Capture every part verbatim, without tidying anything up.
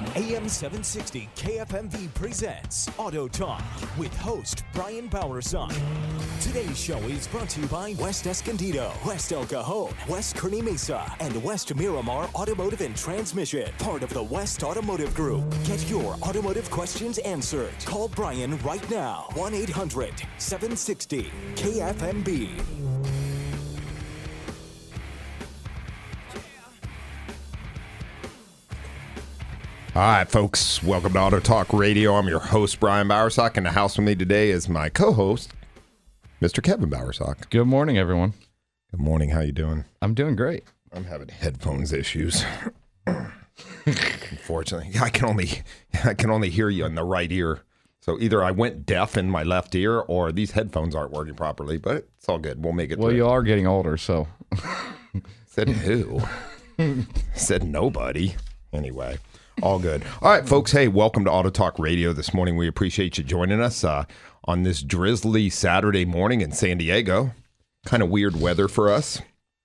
A M seven sixty K F M V presents Auto Talk with host Brian Bowersock. Today's show is brought to you by West Escondido, West El Cajon, West Kearney Mesa, and West Miramar Automotive and Transmission, part of the West Automotive Group. Get your automotive questions answered. Call Brian right now, one eight hundred seven sixty K F M V. All right, folks, welcome to Auto Talk Radio. I'm your host, Brian Bowersock. In the house with me today is my co-host, Mister Kevin Bowersock. Good morning, everyone. Good morning. How you doing? I'm doing great. I'm having headphones issues. Unfortunately, I can only I can only hear you in the right ear. So either I went deaf in my left ear, or these headphones aren't working properly. But it's all good. We'll make it. Well, through. you are getting older, so. Said who? Said nobody. Anyway. All good. All right, folks. Hey, welcome to Auto Talk Radio this morning. We appreciate you joining us uh, on this drizzly Saturday morning in San Diego. Kind of weird weather for us.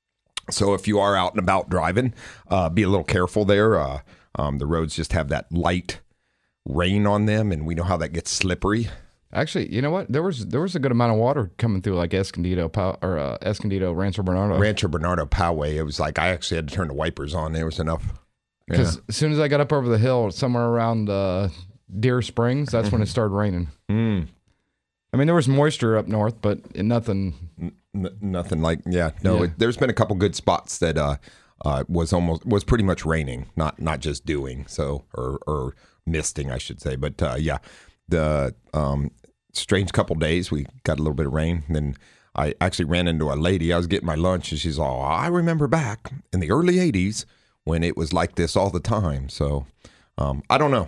So if you are out and about driving, uh, be a little careful there. Uh, um, the roads just have that light rain on them, and we know how that gets slippery. Actually, you know what? There was there was a good amount of water coming through, like Escondido Pow- or uh, Escondido Rancho Bernardo. Rancho Bernardo Poway. It was like I actually had to turn the wipers on. There was enough. Because Yeah. as soon as I got up over the hill, somewhere around uh, Deer Springs, that's when it started raining. Mm. I mean, there was moisture up north, but it, nothing. N- nothing like yeah. No, Yeah. It, there's been a couple good spots that uh, uh, was almost was pretty much raining, not not just dewing, so or or misting, I should say. But uh, yeah, the um, strange couple days we got a little bit of rain. And then I actually ran into a lady. I was getting my lunch, and she's all, "I remember back in the early eighties." When it was like this all the time. So um, I don't know.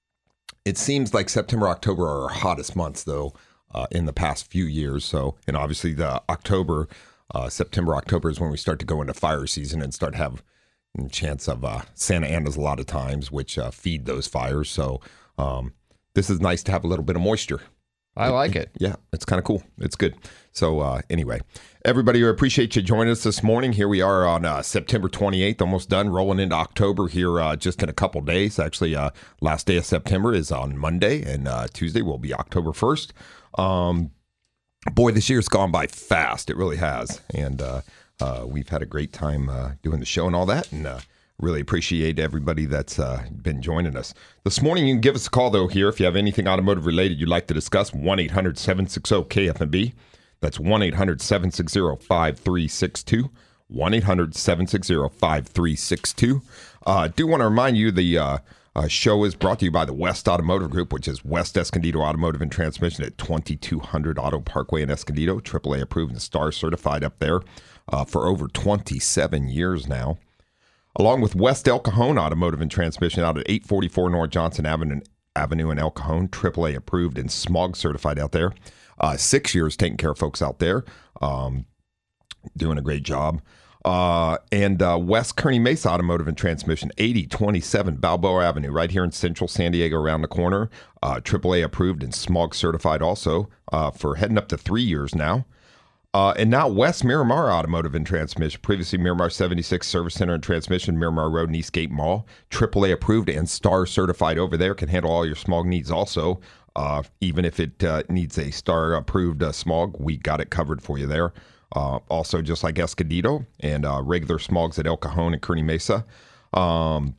It seems like September, October are our hottest months, though, uh, in the past few years. So, and obviously the October, uh, September, October is when we start to go into fire season and start to have a chance of uh, Santa Anas a lot of times, which uh, feed those fires. So um, this is nice to have a little bit of moisture. I like it. Yeah, it's kind of cool. It's good. So uh, anyway, everybody, we appreciate you joining us this morning. Here we are on uh, September twenty-eighth, almost done, rolling into October here uh, just in a couple days. Actually, uh, last day of September is on Monday, and uh, Tuesday will be October first. Um, boy, this year's gone by fast. It really has. And uh, uh, we've had a great time uh, doing the show and all that, and uh, really appreciate everybody that's uh, been joining us. This morning, you can give us a call, though, here if you have anything automotive related you'd like to discuss, one eight hundred seven six zero K F M B. That's one eight hundred seven six zero five three six two, one eight hundred seven six zero five three six two. I uh, do want to remind you the uh, uh, show is brought to you by the West Automotive Group, which is West Escondido Automotive and Transmission at twenty-two hundred Auto Parkway in Escondido, triple A approved and STAR certified up there uh, for over twenty-seven years now. Along with West El Cajon Automotive and Transmission out at eight forty-four North Johnson Avenue, Avenue in El Cajon, triple A approved and smog certified out there. Uh, six years taking care of folks out there, um, doing a great job. Uh, and uh, West Kearney Mesa Automotive and Transmission, eighty twenty-seven Balboa Avenue, right here in central San Diego around the corner. Uh, triple A approved and smog certified also uh, for heading up to three years now. Uh, and now West Miramar Automotive and Transmission, previously Miramar seventy-six Service Center and Transmission, Miramar Road and Eastgate Mall, triple A approved and STAR certified over there, can handle all your smog needs also. Uh, even if it uh, needs a STAR approved uh, smog, we got it covered for you there. Uh, also, just like Escondido and uh, regular smogs at El Cajon and Kearney Mesa. Um,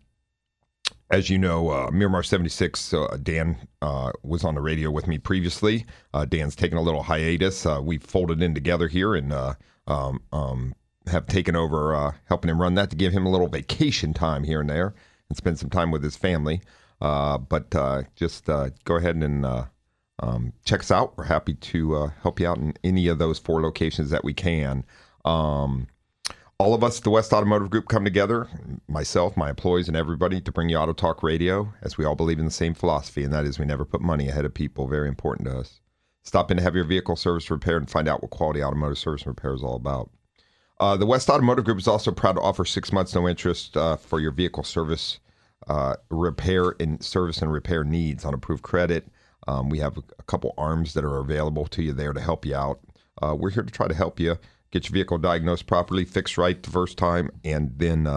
As you know, uh, Miramar seventy-six, uh, Dan uh, was on the radio with me previously. Uh, Dan's taken a little hiatus. Uh, we've folded in together here and uh, um, um, have taken over uh, helping him run that to give him a little vacation time here and there and spend some time with his family. Uh, but uh, just uh, go ahead and uh, um, check us out. We're happy to uh, help you out in any of those four locations that we can. Um All of us at the West Automotive Group come together, myself, my employees, and everybody, to bring you Auto Talk Radio, as we all believe in the same philosophy, and that is we never put money ahead of people. Very important to us. Stop in to have your vehicle service repaired and find out what quality automotive service and repair is all about. Uh, the West Automotive Group is also proud to offer six months no interest uh, for your vehicle service uh, repair and service and repair needs on approved credit. Um, we have a couple arms that are available to you there to help you out. Uh, we're here to try to help you get your vehicle diagnosed properly, fixed right the first time, and then uh,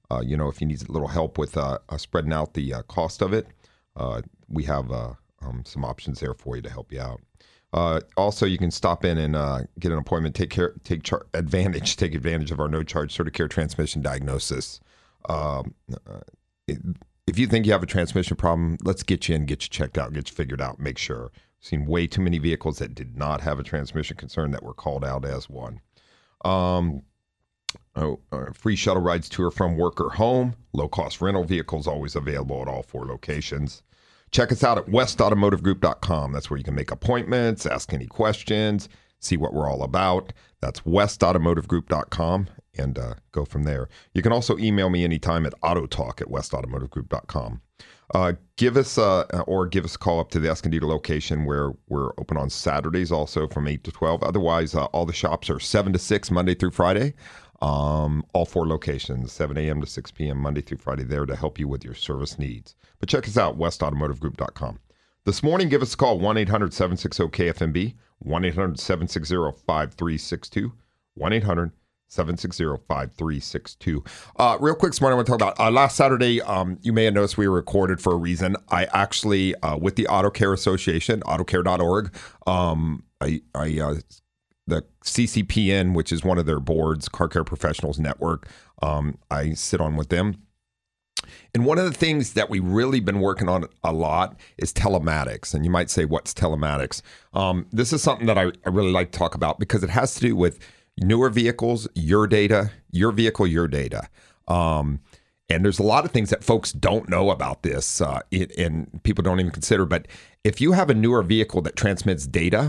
uh, you know, if you need a little help with uh, uh, spreading out the uh, cost of it, uh, we have uh, um, some options there for you to help you out. Uh, also, you can stop in and uh, get an appointment, take care, take char- advantage, take advantage of our no-charge Certicare transmission diagnosis. Um, uh, it, if you think you have a transmission problem, let's get you in, get you checked out, get you figured out, make sure. I've seen way too many vehicles that did not have a transmission concern that were called out as one. Um, oh, uh, free shuttle rides to or from work or home. Low-cost rental vehicles always available at all four locations. Check us out at west automotive group dot com. That's where you can make appointments, ask any questions, see what we're all about. That's west automotive group dot com, and uh, go from there. You can also email me anytime at autotalk at west automotive group dot com. Uh, give us uh, or give us a call up to the Escondido location where we're open on Saturdays also from eight to twelve. Otherwise, uh, all the shops are seven to six Monday through Friday. Um, all four locations, seven a.m. to six p.m. Monday through Friday, there to help you with your service needs. But check us out, west automotive group dot com. This morning, give us a call, one eight hundred seven six zero K F M B, one eight hundred seven six zero five three six two, one eight hundred seven six zero five three six two. Uh, real quick, this morning I want to talk about, uh, last Saturday, um, you may have noticed we were recorded for a reason. I actually, uh, with the Auto Care Association, auto care dot org, um, I, I uh, the C C P N, which is one of their boards, Car Care Professionals Network, um, I sit on with them. And one of the things that we've really been working on a lot is telematics. And you might say, what's telematics? Um, this is something that I, I really like to talk about because it has to do with newer vehicles, your data, your vehicle, your data. Um, and there's a lot of things that folks don't know about this uh, it, and people don't even consider. But if you have a newer vehicle that transmits data,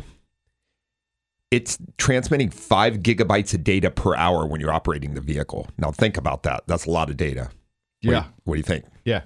it's transmitting five gigabytes of data per hour when you're operating the vehicle. Now think about that. That's a lot of data. What Yeah. do you, what do you think? Yeah.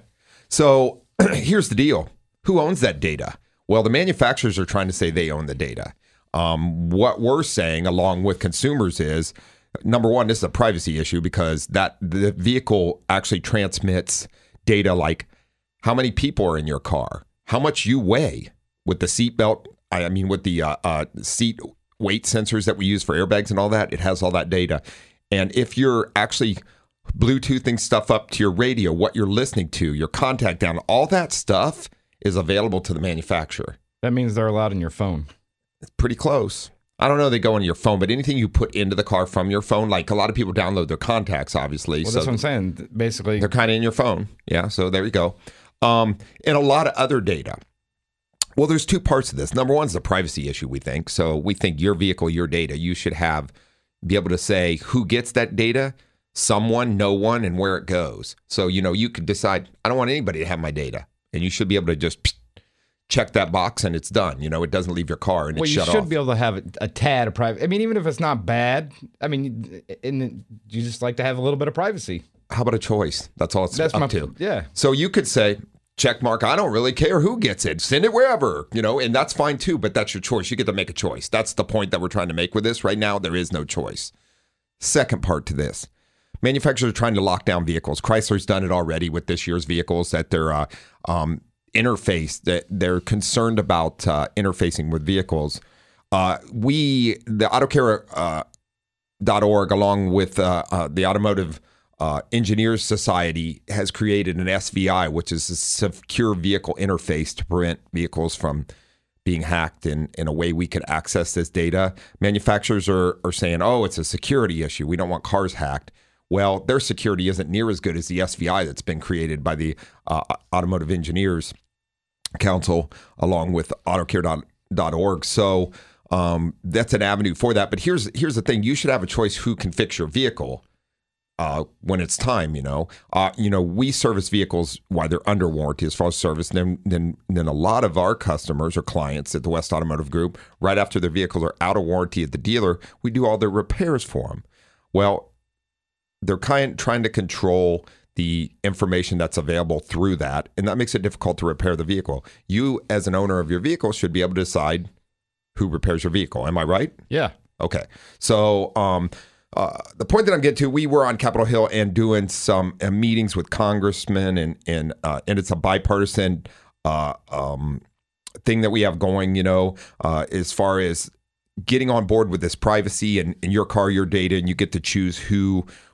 So here's the deal. Who owns that data? Well, the manufacturers are trying to say they own the data. Um, what we're saying, along with consumers, is number one, this is a privacy issue because that the vehicle actually transmits data like how many people are in your car, how much you weigh with the seatbelt. I mean, with the uh, uh, seat weight sensors that we use for airbags and all that, it has all that data. And if you're actually Bluetoothing stuff up to your radio, what you're listening to, your contact down, all that stuff is available to the manufacturer. That means they're allowed in your phone. It's pretty close. I don't know they go into your phone, but anything you put into the car from your phone, like a lot of people download their contacts, obviously. Well, so that's what I'm saying. Basically, they're kind of in your phone. Yeah, so there you go. Um, and a lot of other data. Well, there's two parts of this. Number one is the privacy issue, we think. So we think your vehicle, your data, you should have, be able to say who gets that data, someone, no one, and where it goes. So, you know, you could decide, I don't want anybody to have my data. And you should be able to just psh, check that box and it's done. You know, it doesn't leave your car and well, it's you shut off. should be able to have a, a tad of private. I mean, even if it's not bad, I mean, and you just like to have a little bit of privacy. How about a choice? That's all it's That's up my, to. Yeah. So you could say, check mark, I don't really care who gets it. Send it wherever, you know, and that's fine too, but that's your choice. You get to make a choice. That's the point that we're trying to make with this. Right now, there is no choice. Second part to this. Manufacturers are trying to lock down vehicles. Chrysler's done it already with this year's vehicles that they're uh, um, interface, that they're concerned about uh, interfacing with vehicles. Uh, we, the AutoCare uh, dot org, along with uh, uh, the Automotive uh, Engineers Society, has created an S V I, which is a secure vehicle interface to prevent vehicles from being hacked in, in a way we could access this data. Manufacturers are, are saying, oh, it's a security issue. We don't want cars hacked. Well, their security isn't near as good as the S V I that's been created by the uh, Automotive Engineers Council, along with AutoCare dot org. So um, that's an avenue for that. But here's here's the thing: you should have a choice who can fix your vehicle uh, when it's time. You know, uh, you know, we service vehicles while they're under warranty as far as service. Then then then a lot of our customers or clients at the West Automotive Group, right after their vehicles are out of warranty at the dealer, we do all their repairs for them. Well, they're kind trying to control the information that's available through that, and that makes it difficult to repair the vehicle. You, as an owner of your vehicle, should be able to decide who repairs your vehicle. Am I right? Yeah. Okay. So um, uh, the point that I'm getting to, we were on Capitol Hill and doing some uh, meetings with congressmen, and and uh, and it's a bipartisan uh, um, thing that we have going, you know, uh, as far as getting on board with this privacy and in your car, your data, and you get to choose who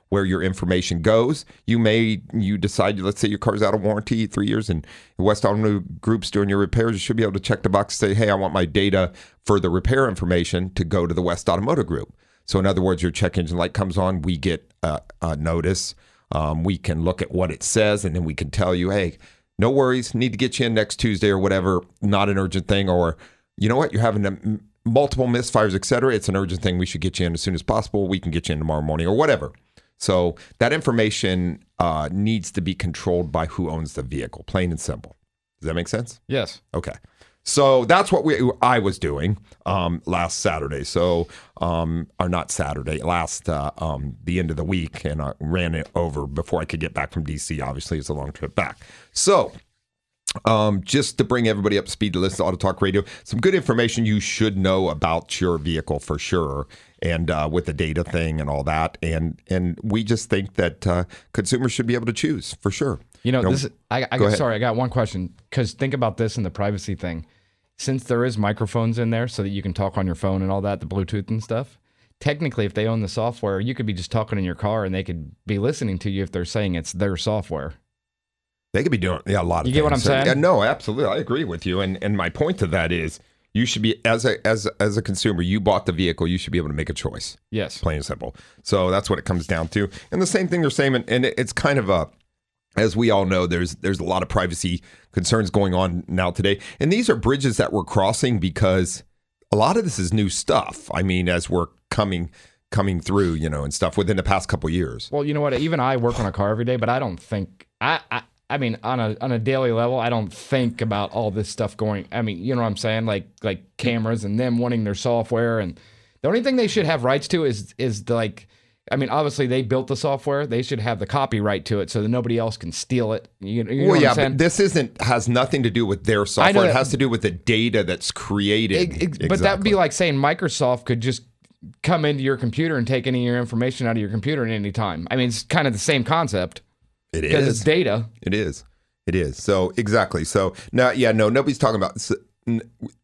where your information goes. You may, you decide, let's say your car's out of warranty three years and West Auto Group's doing your repairs. You should be able to check the box and say, hey, I want my data for the repair information to go to the West Automotive Group. So in other words, your check engine light comes on, we get a, a notice. Um, we can look at what it says, and then we can tell you, hey, no worries, need to get you in next Tuesday or whatever, not an urgent thing. Or, you know what, you're having a, multiple misfires, et cetera. It's an urgent thing. We should get you in as soon as possible. We can get you in tomorrow morning or whatever. So that information uh, needs to be controlled by who owns the vehicle, plain and simple. Does that make sense? Yes. Okay. So that's what we I was doing um, last Saturday. So, um, or not Saturday, last uh, um, the end of the week, and I ran it over before I could get back from D C. Obviously, it's a long trip back. So, um, just to bring everybody up to speed to listen to Auto Talk Radio, some good information you should know about your vehicle for sure, and uh, with the data thing and all that. And and we just think that uh, consumers should be able to choose for sure. You know, You know, this. Is, I, I go got ahead. sorry. I got one question, because think about this in the privacy thing. Since there is microphones in there so that you can talk on your phone and all that, the Bluetooth and stuff, technically, if they own the software, you could be just talking in your car and they could be listening to you if they're saying it's their software. They could be doing yeah, a lot of You things. get what I'm So, saying? yeah, no, absolutely. I agree with you. And and my point to that is you should be, as a as as a consumer, you bought the vehicle, you should be able to make a choice. Yes. Plain and simple. So that's what it comes down to. And the same thing they're saying, and, and it's kind of a, as we all know, there's there's a lot of privacy concerns going on now today. And these are bridges that we're crossing because a lot of this is new stuff. I mean, as we're coming coming through, you know, and stuff within the past couple of years. Well, you know what? Even I work on a car every day, but I don't think I. I I mean, on a on a daily level, I don't think about all this stuff going. I mean, you know what I'm saying? Like like cameras and them wanting their software, and the only thing they should have rights to is is the, like. I mean, obviously they built the software. They should have the copyright to it so that nobody else can steal it. You, you know Well, what yeah, I'm saying? but this isn't has nothing to do with their software. It that- has to do with the data that's created. Ex- ex- Exactly. But that would be like saying Microsoft could just come into your computer and take any of your information out of your computer at any time. I mean, it's kind of the same concept it because is. it's data. It is. It is. So exactly. So now, yeah, no, nobody's talking about. s- n-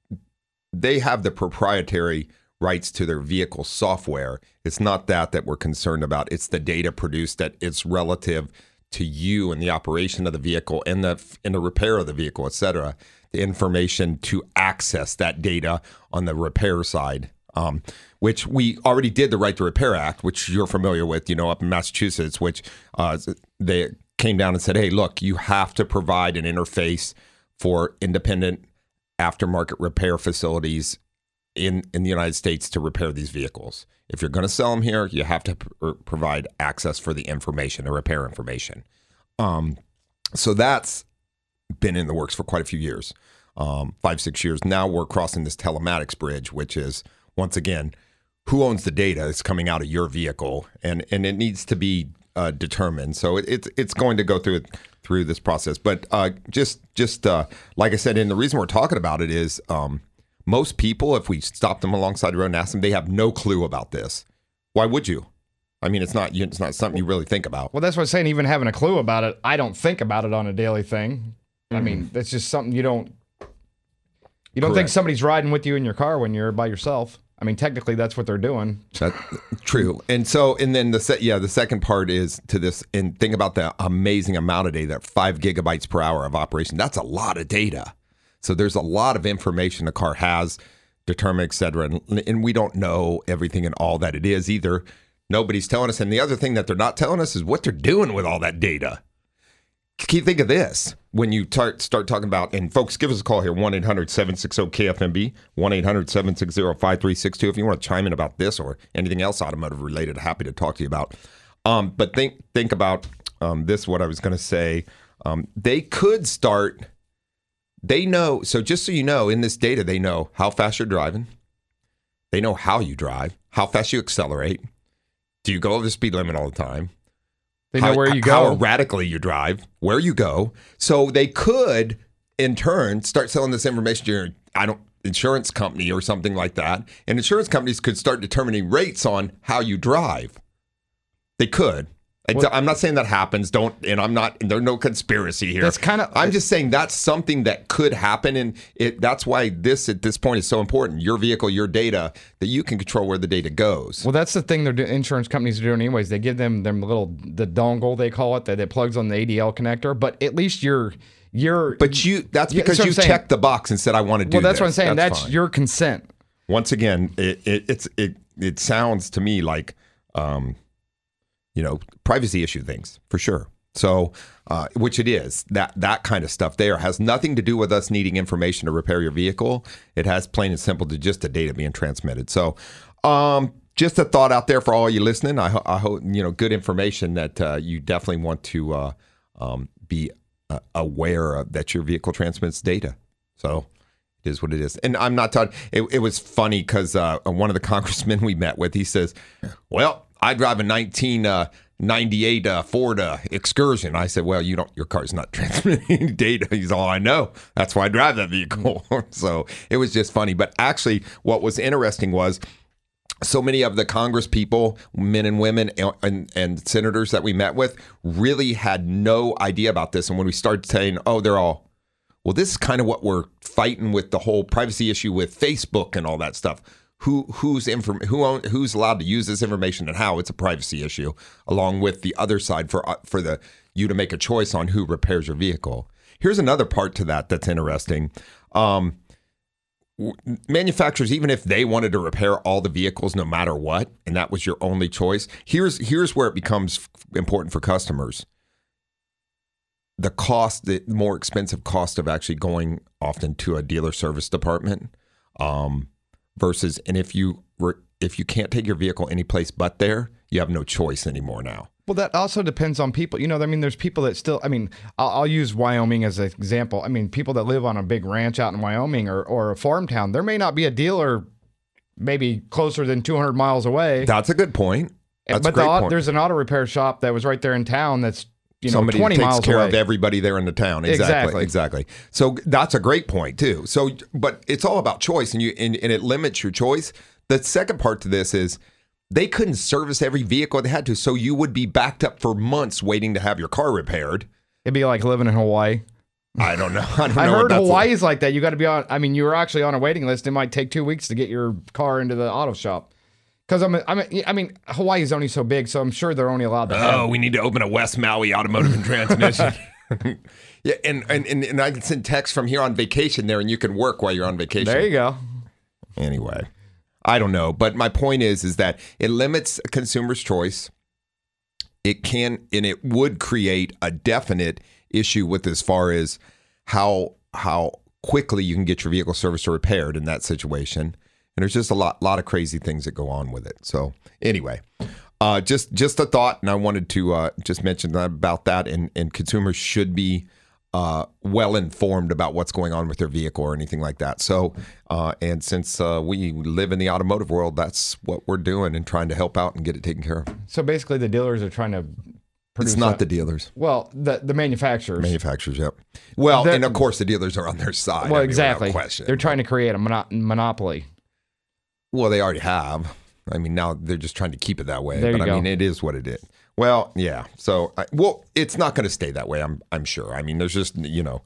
They have the proprietary rights to their vehicle software. It's not that that we're concerned about. It's the data produced that it's relative to you and the operation of the vehicle and the and the repair of the vehicle, et cetera. The information to access that data on the repair side, um, which we already did the Right to Repair Act, which you're familiar with, you know, up in Massachusetts, which uh, they came down and said, hey, look, you have to provide an interface for independent aftermarket repair facilities in, in the United States to repair these vehicles. If you're going to sell them here, you have to pr- provide access for the information, the repair information. Um, so that's been in the works for quite a few years, um, five, six years. Now we're crossing this telematics bridge, which is, once again, who owns the data that's coming out of your vehicle, and, and it needs to be uh, determined. So it, it's it's going to go through through this process. But uh, just just uh, like I said, and the reason we're talking about it is um, most people, if we stop them alongside the road and ask them, they have no clue about this. Why would you? I mean, it's not it's not something you really think about. Well, that's what I'm saying. Even having a clue about it, I don't think about it on a daily thing. I mean, that's just something you don't. You don't think Correct. somebody's riding with you in your car when you're by yourself. I mean, technically, that's what they're doing. That's true. And so, and then the se- yeah, the second part is to this, and think about the amazing amount of data, that five gigabytes per hour of operation. That's a lot of data. So there's a lot of information the car has, determined, et cetera. And, and we don't know everything and all that it is either. Nobody's telling us. And the other thing that they're not telling us is what they're doing with all that data. Keep think of this when you tar- start talking about, and folks, give us a call here, one eight hundred seven six zero K F M B, one eight hundred seven six zero five three six two. If you want to chime in about this or anything else automotive related, happy to talk to you about. Um, but think think about um, this, what I was going to say. Um, they could start, they know, so just so you know, in this data, they know how fast you're driving. They know how you drive, how fast you accelerate. Do you go over the speed limit all the time? They know how, where you go. How erratically you drive, where you go. So they could, in turn, start selling this information to your I don't insurance company or something like that. And insurance companies could start determining rates on how you drive. They could. Well, I'm not saying that happens. Don't, and I'm not. There's no conspiracy here. That's kind of. I'm just saying that's something that could happen, and it. That's why this at this point is so important. Your vehicle, your data, that you can control where the data goes. Well, that's the thing. They're do, insurance companies are doing anyways. They give them them little the dongle they call it that it plugs on the A D L connector. But at least you're you're. But you. That's because you checked the box and said I want to do. Well, that's this. what I'm saying. That's, that's your consent. Once again, it, it it's it it sounds to me like. Um, you know, privacy issue things for sure. So, uh, which it is, that that kind of stuff there has nothing to do with us needing information to repair your vehicle. It has plain and simple to just the data being transmitted. So, um, just a thought out there for all you listening. I, ho- I hope, you know, good information that uh, you definitely want to uh, um, be uh, aware of that your vehicle transmits data. So, it is what it is. And I'm not talking, it, it was funny because uh, one of the congressmen we met with, he says, well, I drive a nineteen ninety-eight uh, Ford uh, Excursion. I said, well, you don't, your car's not transmitting data. He's all I know. That's why I drive that vehicle. So it was just funny. But actually, what was interesting was so many of the Congress people, men and women and, and, and senators that we met with really had no idea about this. And when we started saying, oh, they're all, well, this is kind of what we're fighting with the whole privacy issue with Facebook and all that stuff. Who who's inform who own, who's allowed to use this information and how? It's a privacy issue, along with the other side for uh, for the you to make a choice on who repairs your vehicle. Here's another part to that that's interesting. Um, w- manufacturers, even if they wanted to repair all the vehicles no matter what, and that was your only choice, here's here's where it becomes important for customers. The cost, the more expensive cost of actually going often to a dealer service department. Um, Versus, and if you re, if you can't take your vehicle anyplace but there, you have no choice anymore now. Well, that also depends on people. You know, I mean, there's people that still, I mean, I'll, I'll use Wyoming as an example. I mean, people that live on a big ranch out in Wyoming or, or a farm town, there may not be a dealer maybe closer than two hundred miles away. That's a good point. That's but a great the, point. There's an auto repair shop that was right there in town that's, you know, Somebody twenty takes miles care away. of everybody there in the town. Exactly, Exactly. exactly. So that's a great point too. So, but it's all about choice, and you and, and it limits your choice. The second part to this is they couldn't service every vehicle they had to, so you would be backed up for months waiting to have your car repaired. It'd be like living in Hawaii. I don't know. I, don't I know heard what that's Hawaii's like that. You got to be on. I mean, you were actually on a waiting list. It might take two weeks to get your car into the auto shop. Because I'm, I mean, I mean, Hawaii is only so big, so I'm sure they're only allowed to. Oh, have. we need to open a West Maui Automotive and Transmission. Yeah, and, and and and I can send text from here on vacation there, and you can work while you're on vacation. There you go. Anyway, I don't know, but my point is, is that it limits a consumer's choice. It can, and it would create a definite issue with as far as how how quickly you can get your vehicle serviced or repaired in that situation. And there's just a lot, lot of crazy things that go on with it. So anyway, uh, just just a thought, and I wanted to uh, just mention that about that. And, and consumers should be uh, well informed about what's going on with their vehicle or anything like that. So, uh, and since uh, we live in the automotive world, that's what we're doing and trying to help out and get it taken care of. So basically, the dealers are trying to produce. It's not a, the dealers. Well, the the manufacturers. Manufacturers, yep. Well, The- and of course, the dealers are on their side. Well, I mean, exactly. without question. They're trying to create a mono- monopoly. Well, they already have. I mean, now they're just trying to keep it that way. There but you I go. mean, it is what it is. Well, yeah. So, I, well, it's not going to stay that way. I'm, I'm sure. I mean, there's just, you know,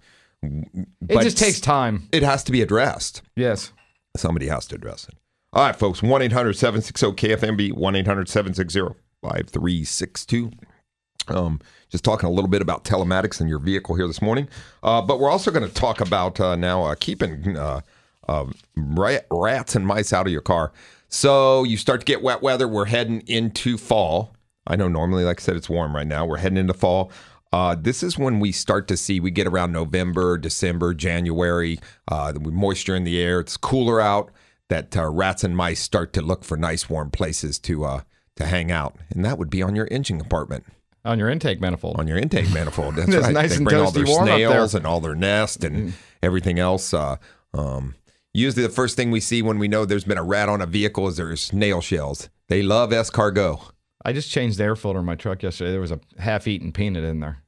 It just takes time. It has to be addressed. Yes. Somebody has to address it. All right, folks. one eight hundred seven six zero K F M B. one eight hundred seven six zero five three six two. Um, just talking a little bit about telematics in your vehicle here this morning. Uh, but we're also going to talk about uh, now uh, keeping uh, uh, rat, rats and mice out of your car. So you start to get wet weather. We're heading into fall. I know normally, like I said, it's warm right now. We're heading into fall. Uh, this is when we start to see, we get around November, December, January, uh, the moisture in the air. It's cooler out, that uh, rats and mice start to look for nice warm places to uh, to hang out. And that would be on your engine compartment. On your intake manifold. On your intake manifold. That's It's right. nice they and bring all their toasty warm up snails there. and all their nest and everything else. Uh, um, usually the first thing we see when we know there's been a rat on a vehicle is there's snail shells. They love escargot. I just changed the air filter in my truck yesterday. There was a half-eaten peanut in there.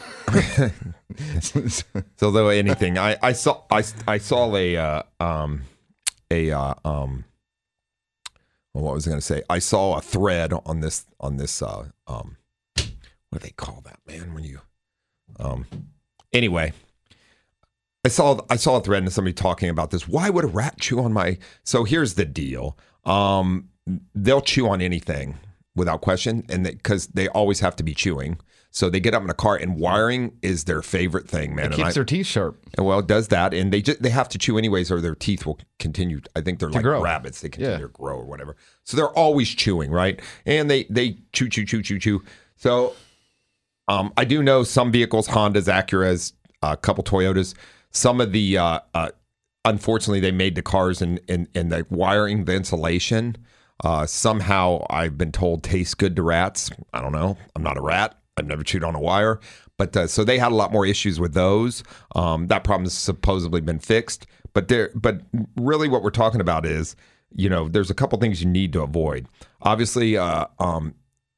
So though anything, I, I saw I, I saw a uh, um a uh, um well, what was I going to say? I saw a thread on this on this uh, um what do they call that, man? When you, um, anyway, I saw I saw a thread and somebody talking about this. Why would a rat chew on my? So here's the deal. Um, they'll chew on anything without question, and because they, they always have to be chewing. So they get up in a car, and wiring is their favorite thing, man. It keeps and I, their teeth sharp. Well, it does that, and they just, they have to chew anyways, or their teeth will continue. I think they're To like grow. rabbits; they continue Yeah. to grow or whatever. So they're always chewing, right? And they they chew, chew, chew, chew, chew. So um, I do know some vehicles, Hondas, Acuras, a couple Toyotas. Some of the uh, uh, unfortunately, they made the cars and and and the wiring, the insulation. Uh, somehow, I've been told tastes good to rats. I don't know. I'm not a rat. I've never chewed on a wire. But uh, so they had a lot more issues with those. Um, that problem's supposedly been fixed. But there, but really what we're talking about is, you know, there's a couple things you need to avoid. Obviously, uh, um,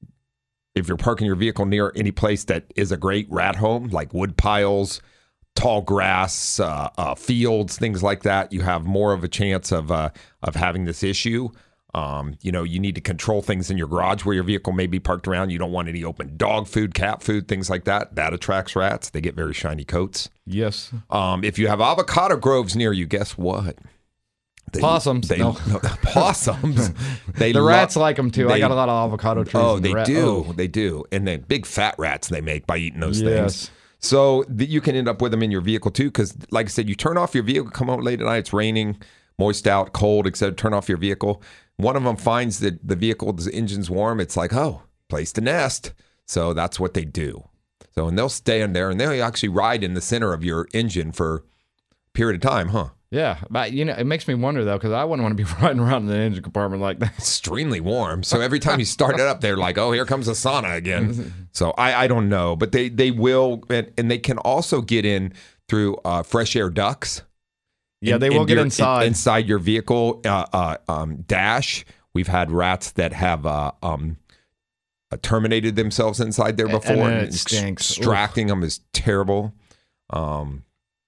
if you're parking your vehicle near any place that is a great rat home, like wood piles, tall grass, uh, uh, fields, things like that, you have more of a chance of uh, of having this issue. Um, you know, you need to control things in your garage where your vehicle may be parked around. You don't want any open dog food, cat food, things like that. That attracts rats. They get very shiny coats. Yes. Um, if you have avocado groves near you, guess what? They, Possums. They, No. no, possums. They The lo- rats like them too. I they- got a lot of avocado trees. Oh, in the they rat- do. oh. They do. And then big fat rats they make by eating those Yes. things. So th- you can end up with them in your vehicle too, because like I said, you turn off your vehicle, come home late at night, it's raining, moist out, cold, et cetera. Turn off your vehicle. One of them finds that the vehicle's engine's warm. It's like, oh, place to nest. So that's what they do. So, and they'll stand there and they'll actually ride in the center of your engine for a period of time, huh? Yeah, but you know, it makes me wonder though, because I wouldn't want to be riding around in the engine compartment like that. Extremely warm. So every time you start it up, they're like, oh, here comes the sauna again. So I, I don't know, but they, they will, and, and they can also get in through uh, fresh air ducts. Yeah, in- they will in get your- inside. in- inside your vehicle uh, uh, um, dash. We've had rats that have uh, um, uh, terminated themselves inside there And- before. and then it ex- stinks. Extracting them is terrible. Um,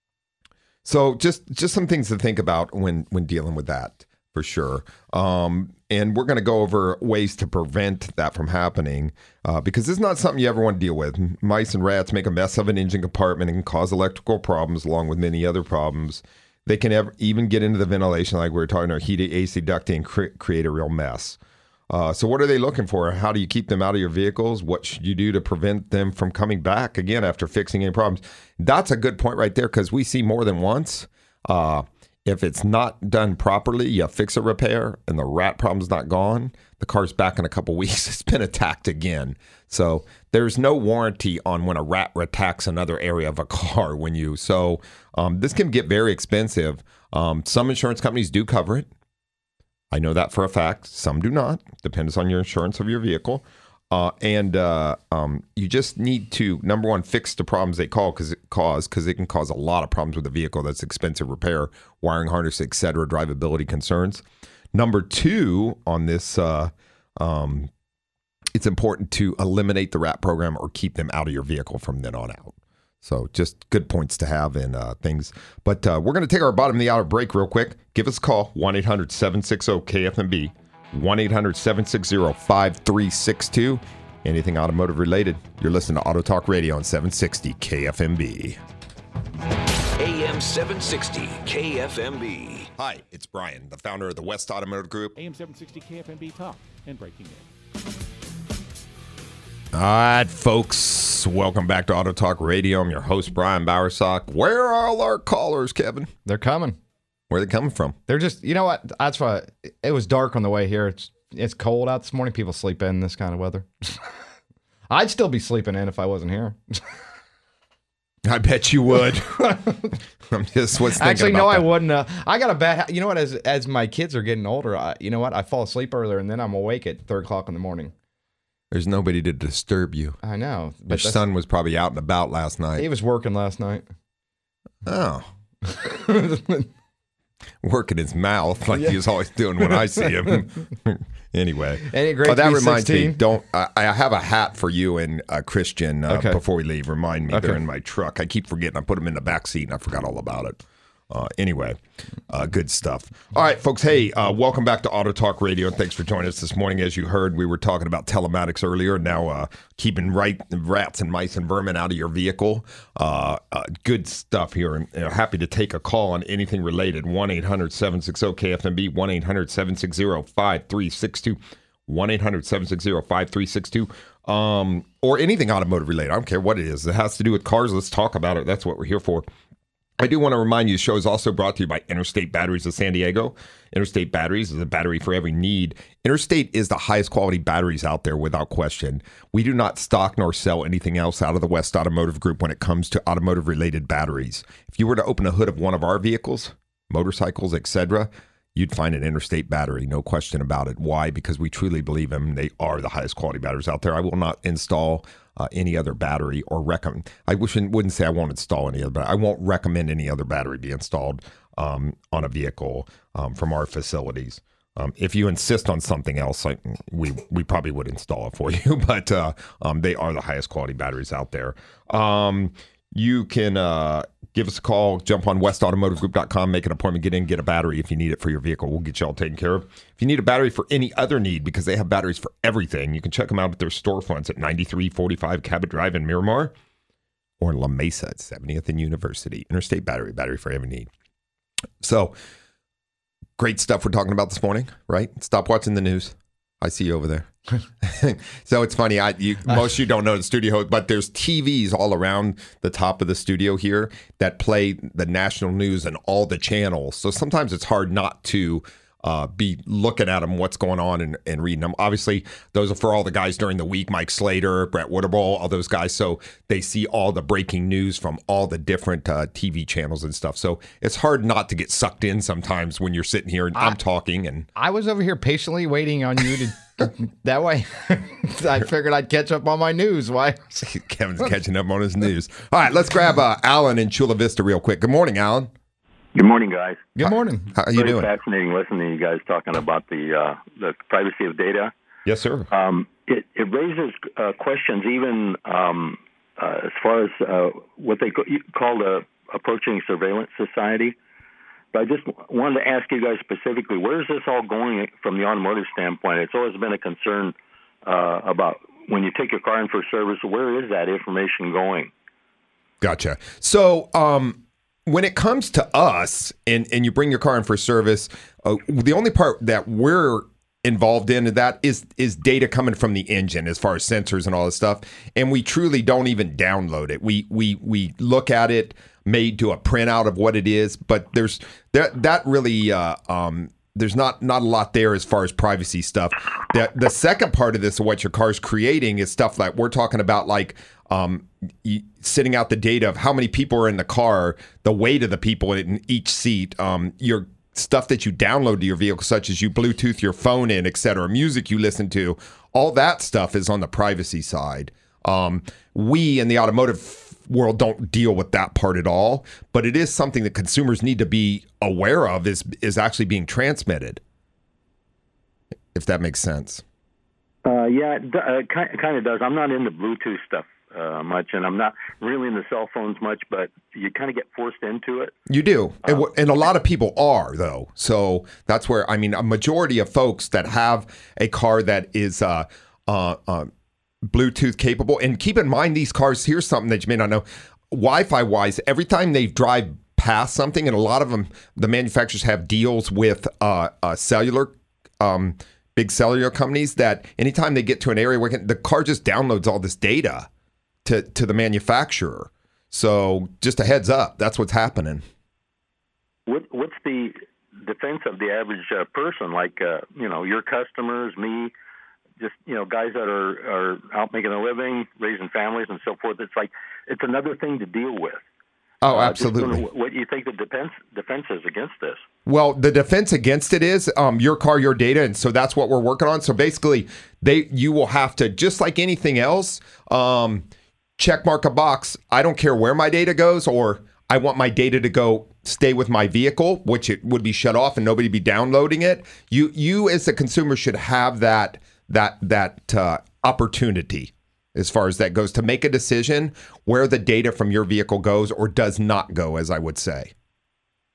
so just just some things to think about when when dealing with that for sure. Um, and we're going to go over ways to prevent that from happening uh, because it's not something you ever want to deal with. Mice and rats make a mess of an engine compartment and cause electrical problems along with many other problems. They can ever, even get into the ventilation like we were talking about, heated A C ducting and cre- create a real mess. Uh, so what are they looking for? How do you keep them out of your vehicles? What should you do to prevent them from coming back again after fixing any problems? That's a good point right there because we see more than once. Uh, if it's not done properly, you fix a repair and the rat problem's not gone, the car's back in a couple weeks. It's been attacked again. So there's no warranty on when a rat attacks another area of a car when you, so um, this can get very expensive. Um, some insurance companies do cover it. I know that for a fact. Some do not. Depends on your insurance of your vehicle. Uh, and uh, um, you just need to, number one, fix the problems they call because it cause because it can cause a lot of problems with the vehicle. That's expensive repair, wiring harness, et cetera, drivability concerns. Number two on this, uh, um, it's important to eliminate the rat program or keep them out of your vehicle from then on out. So just good points to have and uh, things. But uh, we're going to take our bottom of the hour break real quick. Give us a call, one eight hundred seven six zero K F M B, one eight hundred seven six zero five three six two. Anything automotive related, you're listening to Auto Talk Radio on seven sixty K F M B. A M seven sixty K F M B. Hi, it's Brian, the founder of the West Automotive Group. A M seven sixty K F M B Talk and Breaking News. All right, folks, welcome back to Auto Talk Radio. I'm your host, Brian Bowersock. Where are all our callers, Kevin? They're coming. Where are they coming from? They're just, you know what? That's why it was dark on the way here. It's it's cold out this morning. People sleep in this kind of weather. I'd still be sleeping in if I wasn't here. I bet you would. I'm just was thinking Actually, about no, I that. wouldn't. Uh, I got a bad. Ha- you know what? As as my kids are getting older, I, you know what? I fall asleep earlier, and then I'm awake at third o'clock in the morning. There's nobody to disturb you. I know. Your But that's- son was probably out and about last night. he was working last night. Oh. Working his mouth like he was always doing when I see him. Anyway. Any great Oh, that to be reminds me. sixteen? Don't I, I have a hat for you and uh, Christian uh, Okay. before we leave. Remind me. They're Okay. in my truck. I keep forgetting. I put them in the back seat and I forgot all about it. Uh, anyway, uh, good stuff. All right, folks. Hey, uh, welcome back to Auto Talk Radio, and thanks for joining us this morning. As you heard, we were talking about telematics earlier. Now, uh, keeping right rats and mice and vermin out of your vehicle. Uh, uh, good stuff here. And uh, happy to take a call on anything related. one eight hundred seven six zero K F M B. one eight hundred seven six zero five three six two. one eight hundred seven six zero five three six two. Um, or anything automotive related. I don't care what it is. It has to do with cars. Let's talk about it. That's what we're here for. I do want to remind you, the show is also brought to you by Interstate Batteries of San Diego. Interstate Batteries is a battery for every need. Interstate is the highest quality batteries out there without question. We do not stock nor sell anything else out of the West Automotive Group when it comes to automotive related batteries. If you were to open a hood of one of our vehicles, motorcycles, et cetera, you'd find an Interstate battery, no question about it. Why? Because we truly believe them. They are the highest quality batteries out there. I will not install uh, any other battery or recommend. I wish I wouldn't say I won't install any other, but I won't recommend any other battery be installed um, on a vehicle um, from our facilities. Um, if you insist on something else, like we we probably would install it for you, but uh, um, they are the highest quality batteries out there. Um, you can uh, give us a call, jump on west automotive group dot com, make an appointment, get in, get a battery if you need it for your vehicle. We'll get you all taken care of. If you need a battery for any other need, because they have batteries for everything, you can check them out at their storefronts at ninety-three forty-five Cabot Drive in Miramar or in La Mesa at seventieth and University. Interstate Battery, battery for every need. So, great stuff we're talking about this morning, right? Stop watching the news. I see you over there. So it's funny. I you, most of you don't know the studio, but there's T Vs all around the top of the studio here that play the national news and all the channels. So sometimes it's hard not to uh, be looking at them, what's going on, and, and reading them. Obviously, those are for all the guys during the week, Mike Slater, Brett Witterball, all those guys. So they see all the breaking news from all the different uh, T V channels and stuff. So it's hard not to get sucked in sometimes when you're sitting here and I, I'm talking. And I was over here patiently waiting on you to... That way, I figured I'd catch up on my news. Why? Kevin's catching up on his news. All right, let's grab uh, Alan in Chula Vista real quick. Good morning, Alan. Good morning, guys. Good morning. How are you Very doing? Fascinating listening to you guys talking about the uh, the privacy of data. Yes, sir. Um, it, it raises uh, questions even um, uh, as far as uh, what they call the approaching surveillance society. But I just wanted to ask you guys specifically, where is this all going from the automotive standpoint? It's always been a concern uh, about when you take your car in for service, where is that information going? Gotcha. So um, when it comes to us and, and you bring your car in for service, uh, the only part that we're involved in that is is data coming from the engine as far as sensors and all this stuff. And we truly don't even download it. We we we look at it, made to a printout of what it is, but there's that that really uh, um, there's not not a lot there as far as privacy stuff. The the second part of this of what your car's creating is stuff like we're talking about, like um, you, sitting out the data of how many people are in the car, the weight of the people in each seat, um, your stuff that you download to your vehicle, such as you Bluetooth your phone in, et cetera, music you listen to, all that stuff is on the privacy side. Um, we in the automotive world don't deal with that part at all, but it is something that consumers need to be aware of is is actually being transmitted, if that makes sense. Uh, yeah, it uh, kind of does. I'm not into Bluetooth stuff uh, much, and I'm not really into cell phones much, but you kind of get forced into it. You do, and, Um, and a lot of people are, though. So that's where, I mean, a majority of folks that have a car that is uh, uh, uh, Bluetooth capable, and keep in mind these cars, here's something that you may not know, Wi-Fi wise, every time they drive past something, and a lot of them, the manufacturers have deals with uh, uh, cellular um, big cellular companies that anytime they get to an area where the car just downloads all this data to, to the manufacturer. So just a heads up, that's what's happening. What, what's the defense of the average uh, person, like, uh, you know, your customers, me, just, you know, guys that are, are out making a living, raising families and so forth? It's like, it's another thing to deal with. Oh, Uh, absolutely. just what do you think the defense defense is against this? Well, the defense against it is um, your car, your data, and so that's what we're working on. So basically, they you will have to, just like anything else, um, check mark a box. I don't care where my data goes, or I want my data to go stay with my vehicle, which it would be shut off and nobody be downloading it. You you as a consumer should have that that that uh, opportunity, as far as that goes, to make a decision where the data from your vehicle goes or does not go, as I would say.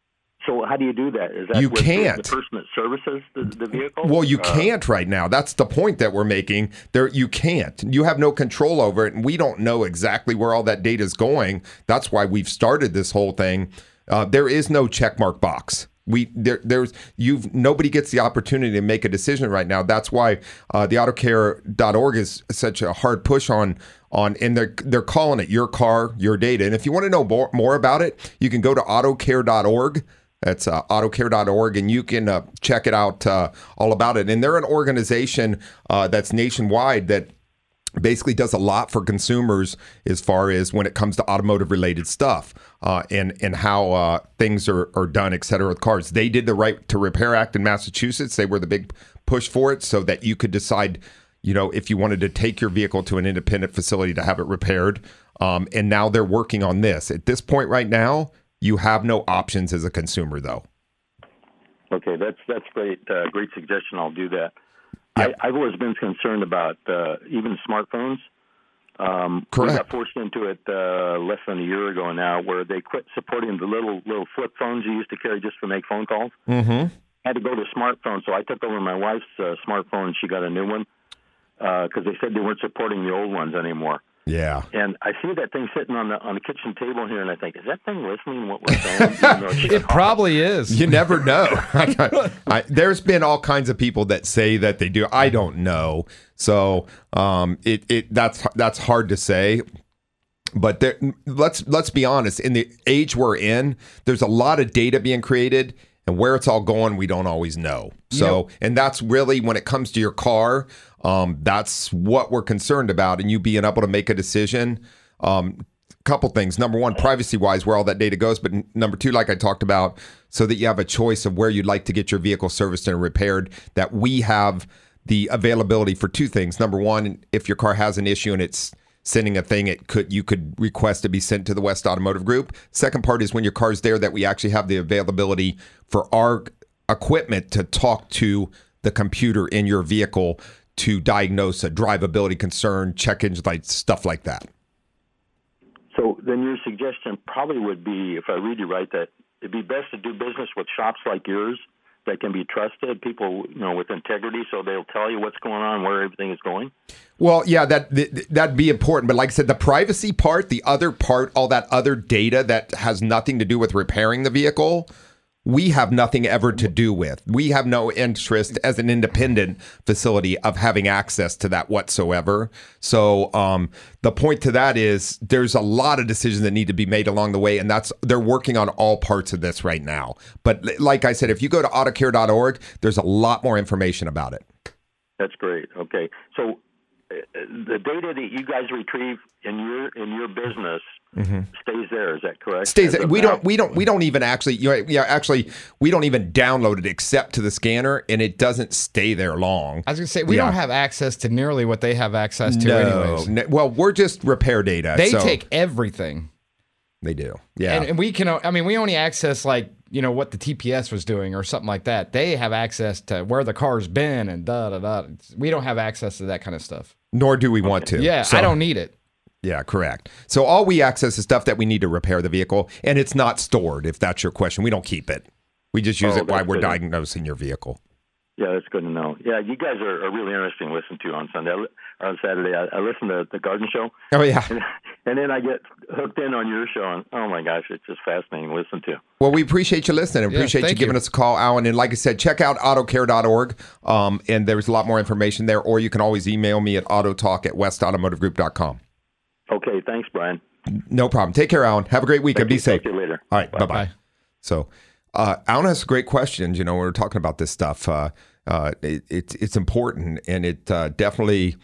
So how do you do that? Is that You with can't. the person that services the, the vehicle? Well, you Uh, can't right now. That's the point that we're making. There, you can't. You have no control over it, and we don't know exactly where all that data is going. That's why we've started this whole thing. Uh, there is no checkmark box. We there, there's you've nobody gets the opportunity to make a decision right now. That's why uh, the autocare dot org is such a hard push on on, and they're they're calling it Your Car, Your Data. And if you want to know more, more about it, you can go to autocare dot org. That's uh, autocare dot org, and you can uh, check it out uh, all about it. And they're an organization uh, that's nationwide that basically does a lot for consumers as far as when it comes to automotive related stuff uh, and and how uh, things are, are done, et cetera, with cars. They did the Right to Repair Act in Massachusetts. They were the big push for it so that you could decide, you know, if you wanted to take your vehicle to an independent facility to have it repaired. Um, and now they're working on this. At this point right now, you have no options as a consumer, though. Okay, that's that's great. Uh, great suggestion. I'll do that. Yep. I, I've always been concerned about uh, even smartphones. Um, Correct. We got forced into it uh, less than a year ago now, where they quit supporting the little little flip phones you used to carry just to make phone calls. Mm-hmm. I had to go to smartphones, so I took over my wife's uh, smartphone, and she got a new one because they said they weren't supporting the old ones anymore. Yeah. And I see that thing sitting on the on the kitchen table here, and I think, is that thing listening to what we're saying? Even though it's It probably is. You never know. I, I, there's been all kinds of people that say that they do. I don't know. So um, it it that's that's hard to say. But there, let's let's be honest. In the age we're in, there's a lot of data being created, and where it's all going, we don't always know. So, You know- and that's really when it comes to your car. Um, that's what we're concerned about, and you being able to make a decision. Um, couple things. Number one, privacy wise, where all that data goes. But n- number two, like I talked about, so that you have a choice of where you'd like to get your vehicle serviced and repaired, that we have the availability for two things. Number one, if your car has an issue and it's sending a thing, it could you could request to be sent to the West Automotive Group. Second part is when your car's there, that we actually have the availability for our equipment to talk to the computer in your vehicle to diagnose a drivability concern, check engine lights, stuff like that. So then your suggestion probably would be, if I read you right, that it'd be best to do business with shops like yours that can be trusted, people, you know, with integrity, so they'll tell you what's going on, where everything is going. Well, yeah, that, that that'd be important. But like I said, the privacy part, the other part, all that other data that has nothing to do with repairing the vehicle, we have nothing ever to do with. We have no interest as an independent facility of having access to that whatsoever. So um, the point to that is there's a lot of decisions that need to be made along the way, and that's they're working on all parts of this right now. But like I said, if you go to autocare dot org, there's a lot more information about it. That's great. Okay, so uh, the data that you guys retrieve in your in your business mm-hmm. stays there. Is that correct? Stays. As of We now? don't. We don't. We don't even actually. You know, yeah, actually, we don't even download it except to the scanner, and it doesn't stay there long. I was gonna say we Yeah. don't have access to nearly what they have access to, No. anyways. no. Well, we're just repair data. They so- take everything, They do. Yeah. and, and we can. I mean, we only access like you know what the T P S was doing or something like that. They have access to where the car's been and da da da. We don't have access to that kind of stuff. Nor do we want to. Yeah, So- I don't need it. Yeah, correct. So all we access is stuff that we need to repair the vehicle, and it's not stored. If that's your question, we don't keep it. We just use Oh, it while that's we're good. diagnosing your vehicle. Yeah, that's good to know. Yeah, you guys are, are really interesting to listen to on Sunday. I li- or on Saturday, I, I listen to the Garden Show. Oh yeah. And, and then I get hooked in on your show, and oh my gosh, it's just fascinating to listen to. Well, we appreciate you listening. Yeah, Appreciate you thank giving you. us a call, Alan. And like I said, check out autocare dot org. Um, and there's a lot more information there. Or you can always email me at autotalk at west automotive group dot com. Okay, thanks, Brian. No problem. Take care, Alan. Have a great weekend. Thank Be you. safe. Talk to you later. All right. Bye bye. Bye. So, uh, Alan has great questions. You know, we're talking about this stuff. Uh, uh, it, it's it's important, and it uh, definitely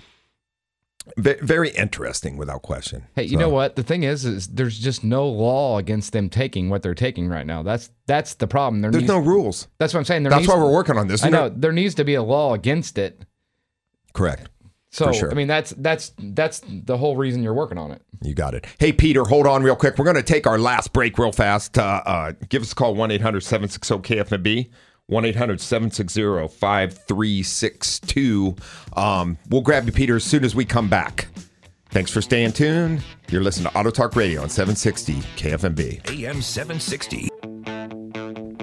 ve- very interesting, without question. Hey, you So- know what? The thing is, is there's just no law against them taking what they're taking right now. That's that's the problem. There There's needs, no rules. That's what I'm saying. There That's needs, why we're working on this. I know there needs to be a law against it. Correct. So For sure. I mean, that's that's that's the whole reason you're working on it. You got it. Hey, Peter, hold on real quick. We're going to take our last break real fast. Uh, uh, give us a call, one eight hundred seven six zero K F M B, one eight hundred seven six zero five three six two. Um, we'll grab you, Peter, as soon as we come back. Thanks for staying tuned. You're listening to Auto Talk Radio on seven sixty K F M B. A M seven sixty.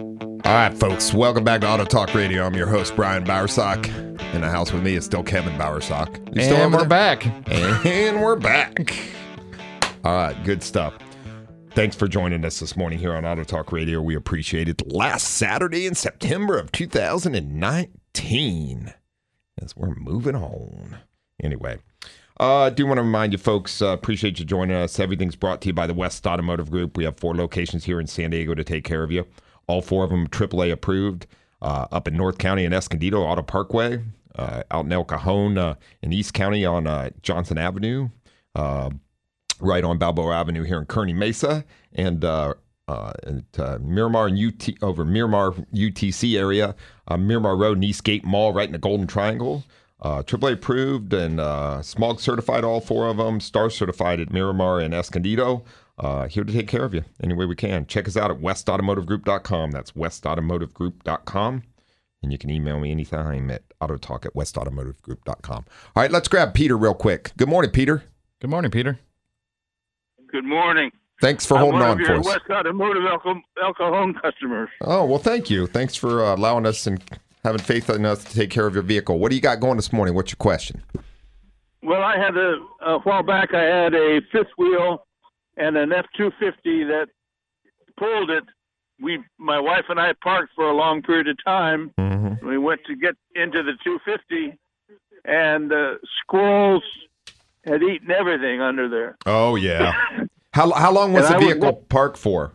All right, folks, welcome back to Auto Talk Radio. I'm your host, Brian Bowersock. In the house with me is still Kevin Bowersock. You still And over we're there? back. And we're back. All right, good stuff. Thanks for joining us this morning here on Auto Talk Radio. We appreciate it. Last Saturday in September of two thousand nineteen, as we're moving on. Anyway, I uh, do want to remind you folks, uh, appreciate you joining us. Everything's brought to you by the West Automotive Group. We have four locations here in San Diego to take care of you. All four of them triple A approved. Uh, up in North County in Escondido, Auto Parkway. Uh, out in El Cajon uh, in East County on uh, Johnson Avenue. Uh, right on Balboa Avenue here in Kearney Mesa. And uh, uh, at uh, Miramar and U T, over Miramar U T C area. Uh, Miramar Road and Eastgate Mall right in the Golden Triangle. Uh, triple A approved and uh, smog certified, all four of them. Star certified at Miramar and Escondido. Uh, here to take care of you any way we can. Check us out at west automotive group dot com. That's west automotive group dot com. And you can email me anytime at autotalk at west automotive group dot com. All right, let's grab Peter real quick. Good morning, Peter. Good morning, Peter. Good morning. Thanks for I'm holding one on of for your us. West Automotive El, El Cajon customers. Oh, well, thank you. Thanks for uh, allowing us and having faith in us to take care of your vehicle. What do you got going this morning? What's your question? Well, I had a, a while back, I had a fifth wheel and an F two fifty that pulled it. We, my wife and I parked for a long period of time. Mm-hmm. We went to get into the two fifty, and uh, squirrels had eaten everything under there. Oh, yeah. how how long was And the I vehicle would- parked for?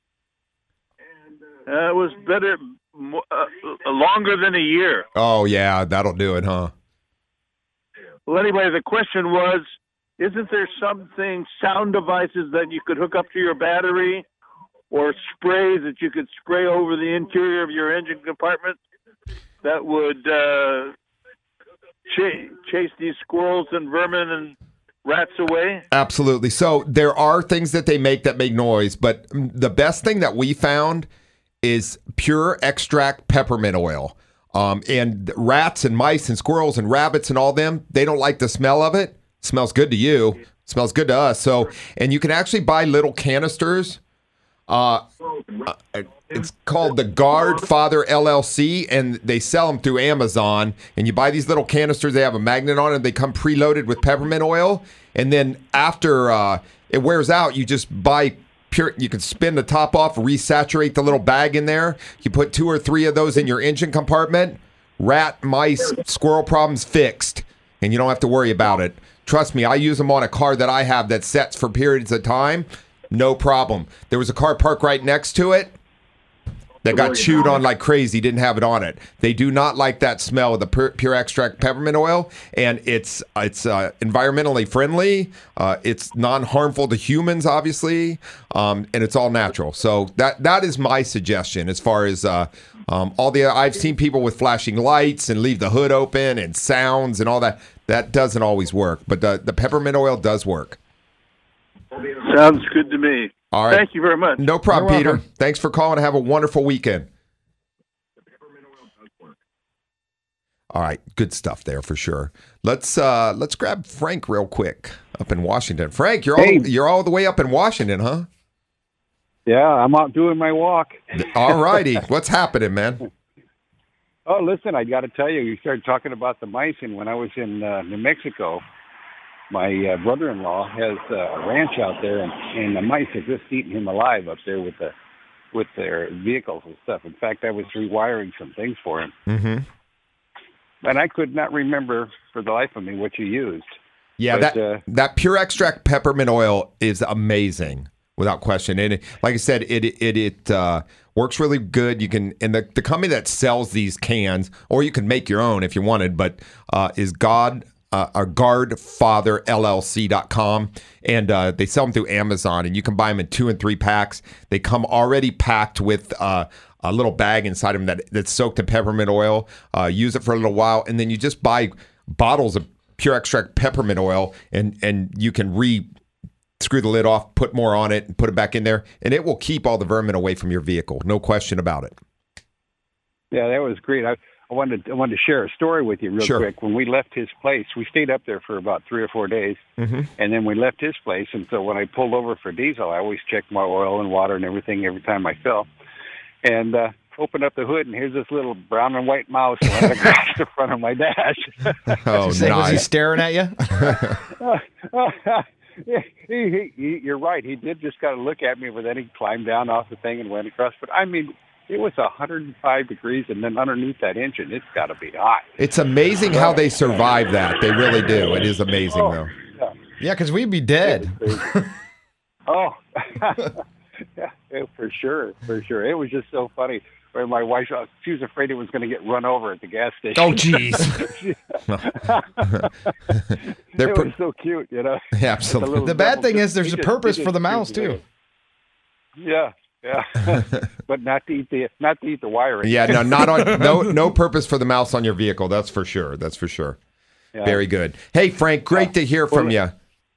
Uh, it was better, mo- uh, longer than a year. Oh, yeah, that'll do it, huh? Well, anyway, the question was, isn't there something, sound devices that you could hook up to your battery or sprays that you could spray over the interior of your engine compartment that would uh, ch- chase these squirrels and vermin and rats away? Absolutely. So there are things that they make that make noise, but the best thing that we found is pure extract peppermint oil. Um, and rats and mice and squirrels and rabbits and all them, they don't like the smell of it. Smells good to you. Smells good to us. So, and you can actually buy little canisters. Uh, uh, it's called the Guard Father L L C, and they sell them through Amazon. And you buy these little canisters. They have a magnet on it. They come preloaded with peppermint oil. And then after uh, it wears out, you just buy pure. You can spin the top off, resaturate the little bag in there. You put two or three of those in your engine compartment. Rat, mice, squirrel problems fixed, and you don't have to worry about it. Trust me, I use them on a car that I have that sets for periods of time. No problem. There was a car parked right next to it that got chewed on like crazy, didn't have it on it. They do not like that smell of the pure, pure extract peppermint oil, and it's it's uh, environmentally friendly. Uh, it's non-harmful to humans, obviously, um, and it's all natural. So that that is my suggestion as far as uh, um, all the. I've seen people with flashing lights and leave the hood open and sounds and all that. That doesn't always work, but the, the peppermint oil does work. Sounds good to me. All right. Thank you very much. No problem, You're Peter. welcome. Thanks for calling. Have a wonderful weekend. All right, good stuff there for sure. Let's uh, let's grab Frank real quick up in Washington. Frank, you're Hey. all you're all the way up in Washington, huh? Yeah, I'm out doing my walk. All righty. What's happening, man? Oh, listen, I got to tell you, you started talking about the mice, and when I was in uh, New Mexico, my uh, brother-in-law has uh, a ranch out there, and, and the mice have just eaten him alive up there with the with their vehicles and stuff. In fact, I was rewiring some things for him, Mm-hmm. and I could not remember for the life of me what you used. Yeah, But, that uh, that pure extract peppermint oil is amazing, without question. And it, like I said, it it it uh, works really good. You can, and the, the company that sells these cans, or you can make your own if you wanted, but uh, is God uh, or Guard Father L L C dot com, and uh, they sell them through Amazon, and you can buy them in two and three packs. They come already packed with uh, a little bag inside them that that's soaked in peppermint oil. Uh, use it for a little while, and then you just buy bottles of pure extract peppermint oil, and and you can re screw the lid off, put more on it, and put it back in there, and it will keep all the vermin away from your vehicle. No question about it. Yeah, that was great. I, I wanted to, I wanted to share a story with you real Sure. quick. When we left his place, we stayed up there for about three or four days, Mm-hmm. and then we left his place. And so when I pulled over for diesel, I always checked my oil and water and everything every time I fill. And uh, opened up the hood, and here's this little brown and white mouse running across the front of my dash. Oh, Say, was he nice. staring at you? Yeah, he, he, he, you're right. He did just kind of look at me, but then he climbed down off the thing and went across. But, I mean, it was one hundred five degrees, and then underneath that engine, it's got to be hot. It's amazing how they survive that. They really do. It is amazing, Oh, though. yeah. Yeah, because we'd be dead. Oh, yeah, it- for sure, for sure. It was just so funny. Where my wife, uh, she was afraid it was going to get run over at the gas station. Oh, jeez. They're It per- was so cute, you know. Absolutely. little The bad devil thing just- is there's he a just- purpose he for the just mouse, shoots too. it. Yeah, yeah. But not to eat the not to eat the wiring. Yeah, no, not on no no purpose for the mouse on your vehicle. That's for sure. That's for sure. Yeah. Very good. Hey, Frank, great to hear from you.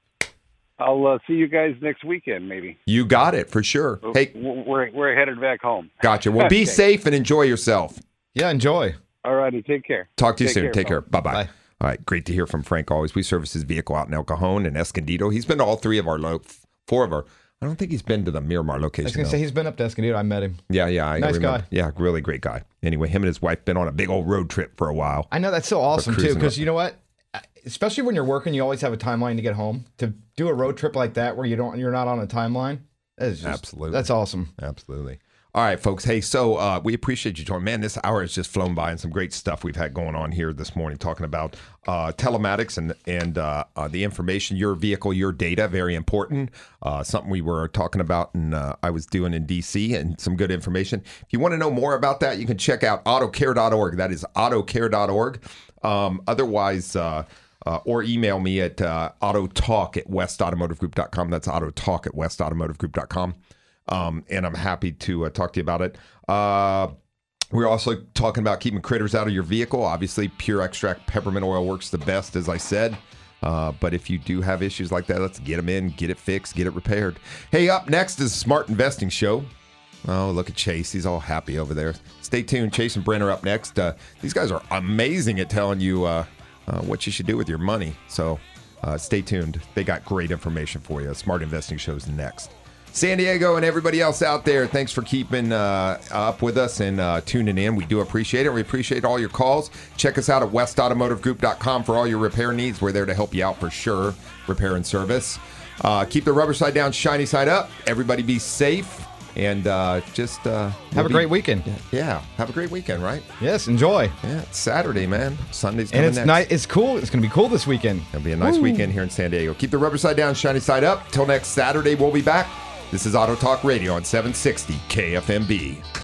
I'll uh, see you guys next weekend, maybe. You got it for sure. Hey, We're we're headed back home. gotcha. Well, be Okay. safe and enjoy yourself. Yeah, enjoy. All righty, take care. Talk to you Take soon. care, Take care. fellas. Bye-bye. Bye. All right, great to hear from Frank always. We service his vehicle out in El Cajon and Escondido. He's been to all three of our, lo- four of our, I don't think he's been to the Miramar I was location. going to though. say, he's been up to Escondido. I met him. yeah, yeah. I Nice remember. guy. Yeah, really great guy. Anyway, him and his wife been on a big old road trip for a while. I know that's so awesome, too, cruising because up. you know what? Especially when you're working, you always have a timeline to get home. To do a road trip like that where you don't, you're not on a timeline, that is just, Absolutely. that's awesome. Absolutely. All right, folks. Hey, so uh, we appreciate you joining. Man, this hour has just flown by, and some great stuff we've had going on here this morning, talking about uh, telematics and and uh, uh, the information, your vehicle, your data, very important. Uh, something we were talking about, and uh, I was doing in D C, and some good information. If you want to know more about that, you can check out autocare dot org. That is autocare dot org. Um, otherwise. Uh, Uh, or email me at uh, autotalk at west automotive group dot com. That's autotalk at west automotive group dot com. Um, and I'm happy to uh, talk to you about it. Uh, we're also talking about keeping critters out of your vehicle. Obviously, pure extract peppermint oil works the best, as I said. Uh, but if you do have issues like that, let's get them in, get it fixed, get it repaired. Hey, up next is Smart Investing Show. Oh, look at Chase. He's all happy over there. Stay tuned. Chase and Brent are up next. Uh, these guys are amazing at telling you uh, uh, what you should do with your money. So uh, stay tuned. They got great information for you. Smart Investing Show's next. San Diego and everybody else out there, thanks for keeping uh, up with us and uh, tuning in. We do appreciate it. We appreciate all your calls. Check us out at west automotive group dot com for all your repair needs. We're there to help you out for sure. Repair and service. Uh, keep the rubber side down, shiny side up. Everybody be safe. And uh, just uh, Have a be- great weekend. Yeah, have a great weekend, right? Yes, enjoy. Yeah, it's Saturday, man. Sunday's And coming it's next. nice. It's cool. It's going to be cool this weekend. It'll be a nice weekend here in San Diego. Keep the rubber side down, shiny side up. Till next Saturday, we'll be back. This is Auto Talk Radio on seven sixty K F M B.